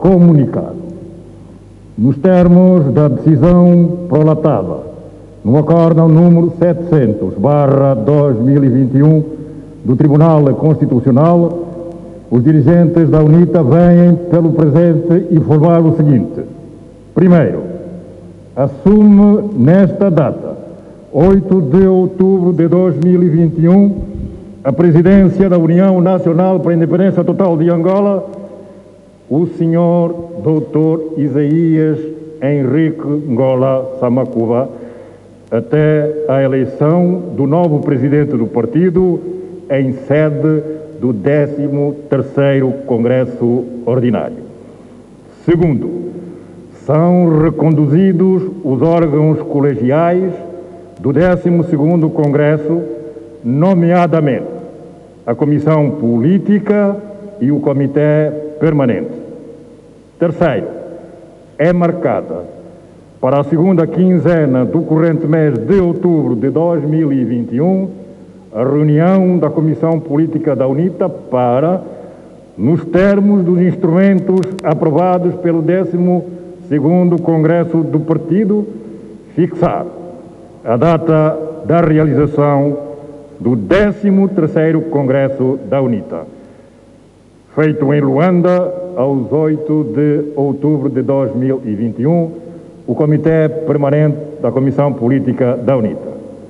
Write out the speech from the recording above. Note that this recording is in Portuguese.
comunicado. Nos termos da decisão prolatada no acórdão número 700/2021 do Tribunal Constitucional, os dirigentes da UNITA vêm pelo presente informar o seguinte. Primeiro, assume nesta data, 8 de outubro de 2021, a presidência da União Nacional para a Independência Total de Angola, o senhor Dr. Isaías Henrique Ngola Samakuva, até a eleição do novo presidente do partido em sede do 13º Congresso Ordinário. Segundo, são reconduzidos os órgãos colegiais do 12º Congresso, nomeadamente a Comissão Política e o Comitê Permanente. Terceiro, é marcada para a segunda quinzena do corrente mês de outubro de 2021 a reunião da Comissão Política da UNITA para, nos termos dos instrumentos aprovados pelo 12º Congresso do Partido, fixar a data da realização do 13º Congresso da UNITA, feito em Luanda, aos 8 de outubro de 2021, o Comitê Permanente da Comissão Política da UNITA.